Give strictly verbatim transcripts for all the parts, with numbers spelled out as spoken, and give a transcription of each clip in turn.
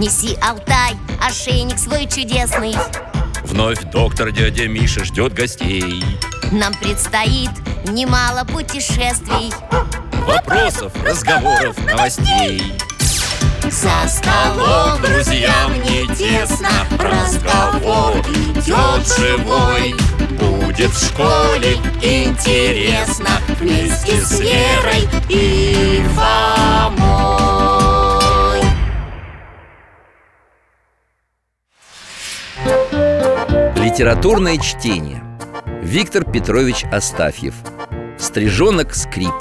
Неси, Алтай, ошейник свой чудесный. Вновь доктор дядя Миша ждет гостей. Нам предстоит немало путешествий, Вопросов, разговоров, новостей. За столом Друзьям не тесно, разговор идет живой. Будет в школе интересно вместе с Верой и Фомой. Литературное чтение. Виктор Петрович Астафьев. Стрижонок Скрип.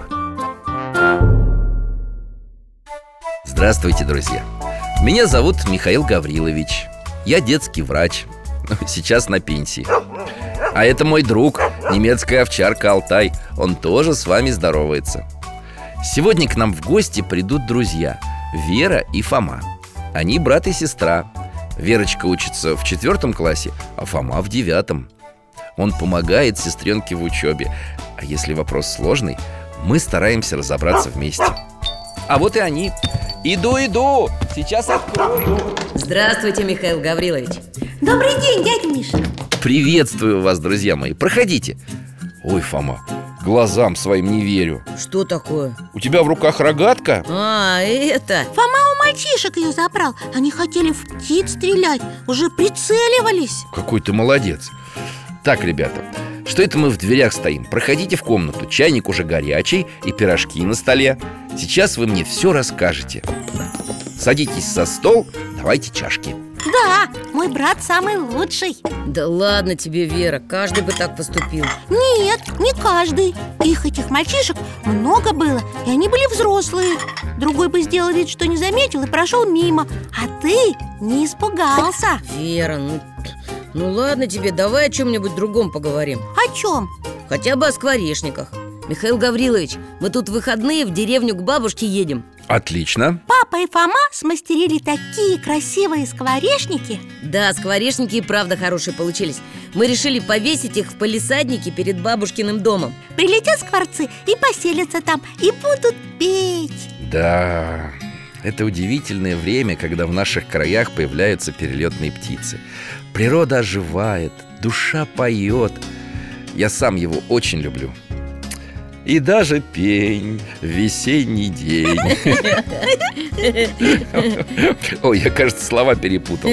Здравствуйте, друзья. Меня зовут Михаил Гаврилович. Я детский врач. Сейчас на пенсии. А это мой друг, немецкая овчарка Алтай. Он тоже с вами здоровается. Сегодня к нам в гости придут друзья Вера и Фома. Они брат и сестра. Верочка учится в четвертом классе, а Фома в девятом. Он помогает сестренке в учебе. А если вопрос сложный, мы стараемся разобраться вместе. А вот и они. Иду, иду, сейчас открою. Здравствуйте, Михаил Гаврилович. Добрый день, дядя Миша. Приветствую вас, друзья мои, проходите. Ой, Фома, глазам своим не верю. Что такое? У тебя в руках рогатка? А, это... Фома у мальчишек ее забрал. Они хотели в птиц стрелять, уже прицеливались. Какой ты молодец. Так, ребята, что это мы в дверях стоим? Проходите в комнату, чайник уже горячий и пирожки на столе. Сейчас вы мне все расскажете. Садитесь за стол, давайте чашки. Да, мой брат самый лучший. Да ладно тебе, Вера, каждый бы так поступил. Нет, не каждый. Их, этих мальчишек, много было, и они были взрослые. Другой бы сделал вид, что не заметил и прошел мимо. А ты не испугался. Вера, ну, ну ладно тебе, давай о чем-нибудь другом поговорим. О чем? Хотя бы о скворечниках. Михаил Гаврилович, мы тут в выходные в деревню к бабушке едем. Отлично. Папа и Фома смастерили такие красивые скворечники. Да, скворечники и правда хорошие получились. Мы решили повесить их в палисаднике перед бабушкиным домом. Прилетят скворцы и поселятся там, и будут петь. Да, это удивительное время, когда в наших краях появляются перелетные птицы. Природа оживает, душа поет. Я сам его очень люблю. И даже пень в весенний день. Ой, я, кажется, слова перепутал.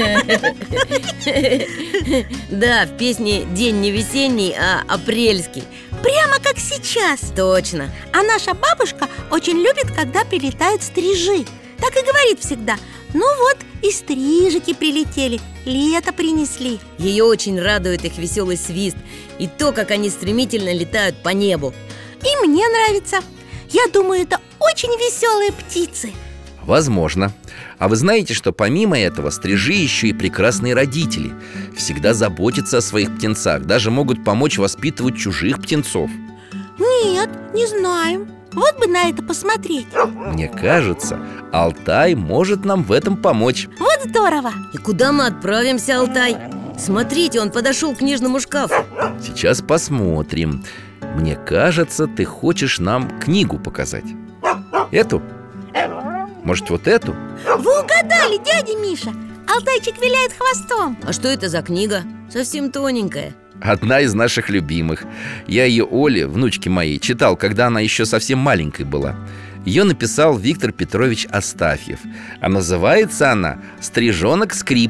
Да, в песне день не весенний, а апрельский. Прямо как сейчас. Точно. А наша бабушка очень любит, когда прилетают стрижи. Так и говорит всегда: ну вот, и стрижики прилетели, лето принесли. Ее очень радует их веселый свист и то, как они стремительно летают по небу. И мне нравится. Я думаю, это очень веселые птицы. Возможно. А вы знаете, что помимо этого стрижи еще и прекрасные родители. Всегда заботятся о своих птенцах, даже могут помочь воспитывать чужих птенцов. Нет, не знаем. Вот бы на это посмотреть. Мне кажется, Алтай может нам в этом помочь. Вот здорово. И куда мы отправимся, Алтай? Смотрите, он подошел к книжному шкафу. Сейчас посмотрим. Мне кажется, ты хочешь нам книгу показать. Эту? Может, вот эту? Вы угадали, дядя Миша. Алтайчик виляет хвостом. А что это за книга? Совсем тоненькая. Одна из наших любимых. Я ее Оле, внучке моей, читал, когда она еще совсем маленькой была. Ее написал Виктор Петрович Астафьев. А называется она «Стрижонок Скрип».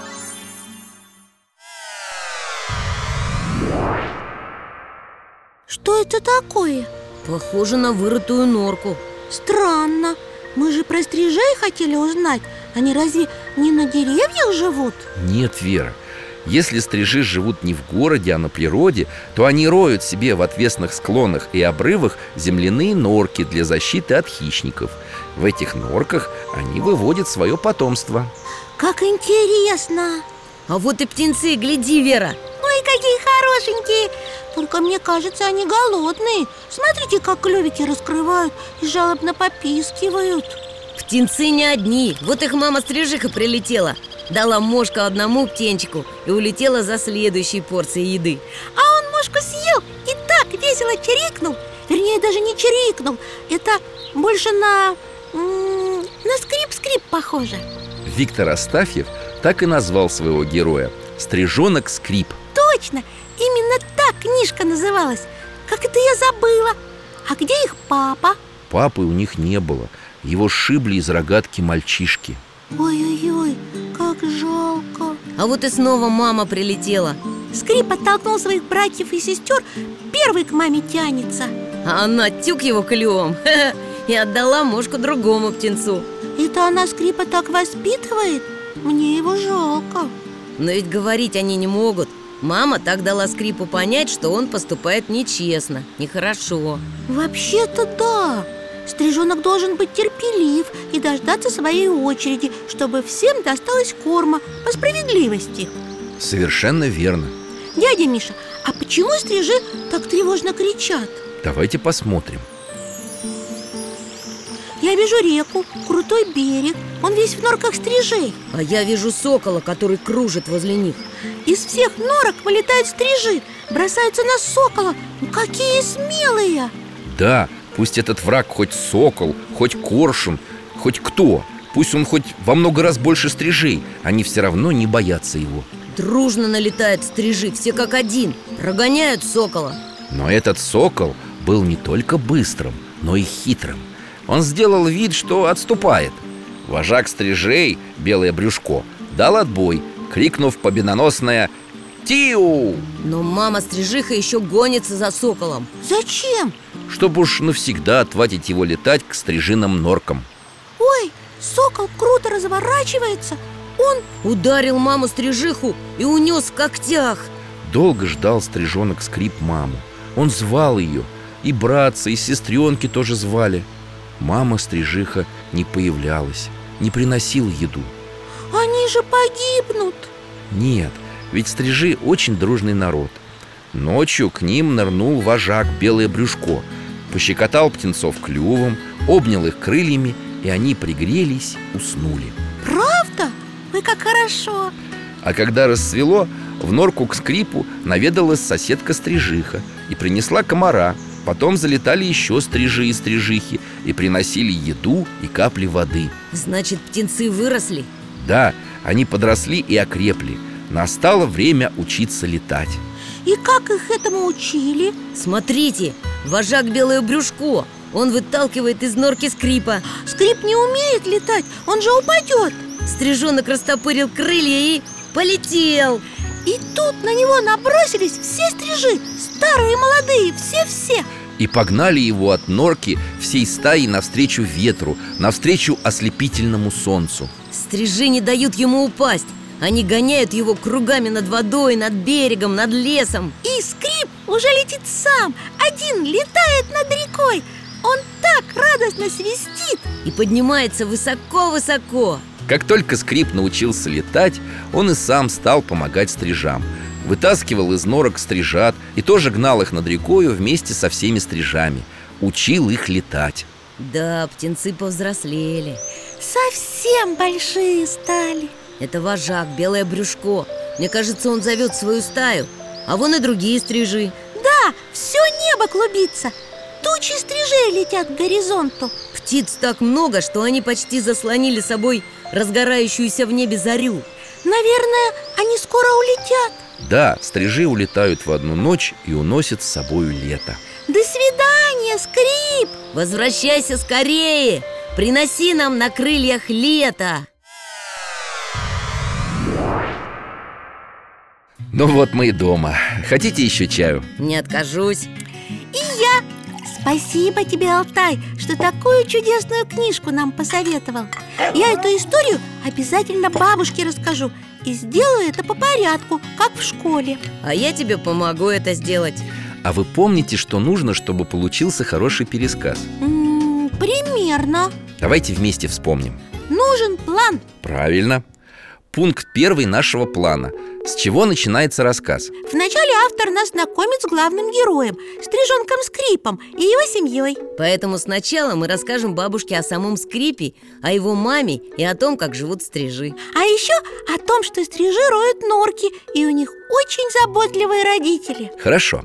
Что это такое? Похоже на вырытую норку. Странно. Мы же про стрижей хотели узнать. Они разве не на деревьях живут? Нет, Вера. Если стрижи живут не в городе, а на природе, то они роют себе в отвесных склонах и обрывах земляные норки для защиты от хищников. В этих норках они выводят свое потомство. Как интересно! А вот и птенцы, гляди, Вера. Ой, какие хорошенькие! Только мне кажется, они голодные. Смотрите, как клювики раскрывают и жалобно попискивают. Птенцы не одни. Вот их мама-стрижиха прилетела, дала мошку одному птенчику и улетела за следующей порцией еды. А он мошку съел и так весело чирикнул. Вернее, даже не чирикнул. Это больше на... на скрип-скрип похоже. Виктор Астафьев так и назвал своего героя – Стрижонок Скрип. Точно, именно так книжка называлась. Как это я забыла. А где их папа? Папы у них не было. Его сшибли из рогатки мальчишки. Ой-ой-ой, как жалко. А вот и снова мама прилетела. Скрип оттолкнул своих братьев и сестер, первый к маме тянется. А она тюк его клювом и отдала мошку другому птенцу. Это она Скрипа так воспитывает? Мне его жалко. Но ведь говорить они не могут. Мама так дала Скрипу понять, что он поступает нечестно, нехорошо. Вообще-то да. Стрижонок должен быть терпелив и дождаться своей очереди, чтобы всем досталось корма по справедливости. Совершенно верно. Дядя Миша, а почему стрижи так тревожно кричат? Давайте посмотрим. Я вижу реку, крутой берег. Он весь в норках стрижей. А я вижу сокола, который кружит возле них. Из всех норок вылетают стрижи, бросаются на сокола. Ну, какие смелые! Да, пусть этот враг хоть сокол, хоть коршун, хоть кто. Пусть он хоть во много раз больше стрижей, они все равно не боятся его. Дружно налетают стрижи, все как один, прогоняют сокола. Но этот сокол был не только быстрым, но и хитрым. Он сделал вид, что отступает. Вожак стрижей, Белое Брюшко, дал отбой, крикнув победоносное «Тиу!». Но мама-стрижиха еще гонится за соколом. Зачем? Чтобы уж навсегда отвадить его летать к стрижиным норкам. Ой, сокол круто разворачивается. Он... Ударил маму-стрижиху и унес в когтях. Долго ждал Стрижонок Скрип маму. Он звал ее. И братца, и сестренки тоже звали. Мама-стрижиха не появлялась, не приносила еду. Они же погибнут. Нет, ведь стрижи очень дружный народ. Ночью к ним нырнул вожак Белое Брюшко, пощекотал птенцов клювом, обнял их крыльями, и они пригрелись, уснули. Правда? Ой, как хорошо. А когда рассвело, в норку к Скрипу наведалась соседка-стрижиха и принесла комара. Потом залетали еще стрижи и стрижихи и приносили еду и капли воды. Значит, птенцы выросли? Да, они подросли и окрепли. Настало время учиться летать. И как их этому учили? Смотрите, вожак Белое Брюшко. Он выталкивает из норки Скрипа. Скрип не умеет летать, он же упадет. Стрижонок растопырил крылья и полетел. И тут на него набросились все стрижи, старые и молодые, все-все. И погнали его от норки всей стаей навстречу ветру, навстречу ослепительному солнцу. Стрижи не дают ему упасть. Они гоняют его кругами над водой, над берегом, над лесом. И Скрип уже летит сам, один летает над рекой. Он так радостно свистит и поднимается высоко-высоко. Как только Скрип научился летать, он и сам стал помогать стрижам. Вытаскивал из норок стрижат и тоже гнал их над рекою вместе со всеми стрижами. Учил их летать. Да, птенцы повзрослели. Совсем большие стали. Это вожак, Белое Брюшко. Мне кажется, он зовет свою стаю. А вон и другие стрижи. Да, все небо клубится. Тучи стрижей летят к горизонту. Птиц так много, что они почти заслонили собой разгорающуюся в небе зарю. Наверное, они скоро улетят. Да, стрижи улетают в одну ночь и уносят с собою лето. До свидания, Скрип! Возвращайся скорее! Приноси нам на крыльях лето! Ну вот мы и дома. Хотите еще чаю? Не откажусь. И я. Спасибо тебе, Алтай, что такую чудесную книжку нам посоветовал. Я эту историю обязательно бабушке расскажу. И сделаю это по порядку, как в школе. А я тебе помогу это сделать. А вы помните, что нужно, чтобы получился хороший пересказ? М-м, примерно. Давайте вместе вспомним. Нужен план. Правильно. Пункт первый нашего плана. С чего начинается рассказ? Вначале автор нас знакомит с главным героем, Стрижонком Скрипом и его семьей. Поэтому сначала мы расскажем бабушке о самом Скрипе, о его маме и о том, как живут стрижи. А еще о том, что стрижи роют норки, и у них очень заботливые родители. Хорошо.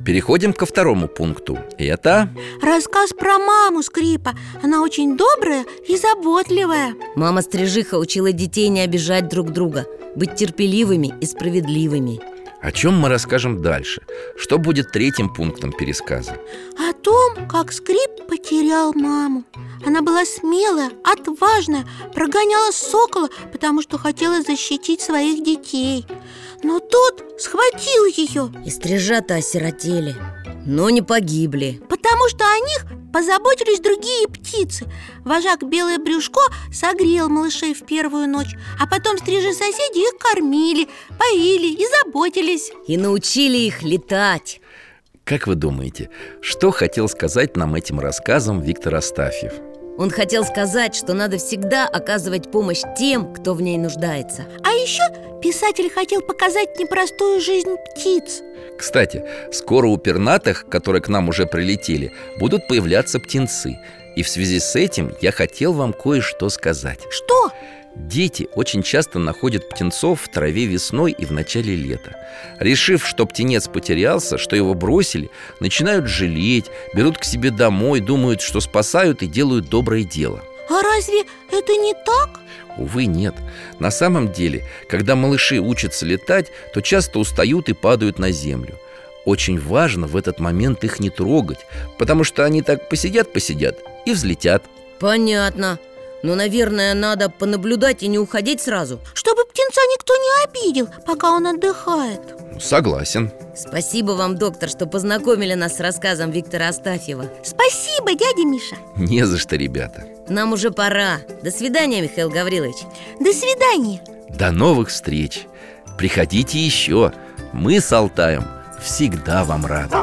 Переходим ко второму пункту. Это... Рассказ про маму Скрипа. Она очень добрая и заботливая. Мама-стрижиха учила детей не обижать друг друга, быть терпеливыми и справедливыми. О чем мы расскажем дальше? Что будет третьим пунктом пересказа? О том, как Скрип потерял маму. Она была смелая, отважная, прогоняла сокола, потому что хотела защитить своих детей. Но тот схватил ее. И стрижата осиротели, но не погибли. Потому что о них позаботились другие птицы. Вожак Белое Брюшко согрел малышей в первую ночь, а потом стрижи-соседи их кормили, поили и заботились. И научили их летать. Как вы думаете, что хотел сказать нам этим рассказом Виктор Астафьев? Он хотел сказать, что надо всегда оказывать помощь тем, кто в ней нуждается. А еще писатель хотел показать непростую жизнь птиц. Кстати, скоро у пернатых, которые к нам уже прилетели, будут появляться птенцы. И в связи с этим я хотел вам кое-что сказать. Что? Дети очень часто находят птенцов в траве весной и в начале лета. Решив, что птенец потерялся, что его бросили, начинают жалеть, берут к себе домой, думают, что спасают и делают доброе дело. А разве это не так? Увы, нет. На самом деле, когда малыши учатся летать, то часто устают и падают на землю. Очень важно в этот момент их не трогать, потому что они так посидят-посидят и взлетят. Понятно. Но, наверное, надо понаблюдать и не уходить сразу. Чтобы птенца никто не обидел, пока он отдыхает. Согласен. Спасибо вам, доктор, что познакомили нас с рассказом Виктора Астафьева. Спасибо, дядя Миша. Не за что, ребята. Нам уже пора. До свидания, Михаил Гаврилович. До свидания. До новых встреч. Приходите еще. Мы с Алтаем всегда вам рады.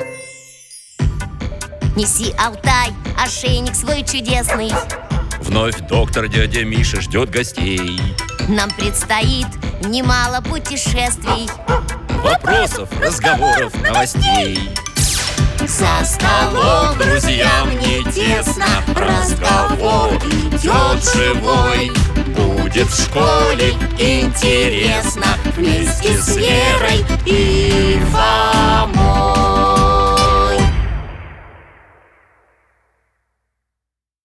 Неси, Алтай, ошейник свой чудесный. Вновь доктор дядя Миша ждет гостей. Нам предстоит немало путешествий. Вопросов, разговоров, новостей. За столом друзьям не тесно, разговор идет живой. Будет в школе Интересно вместе с Верой и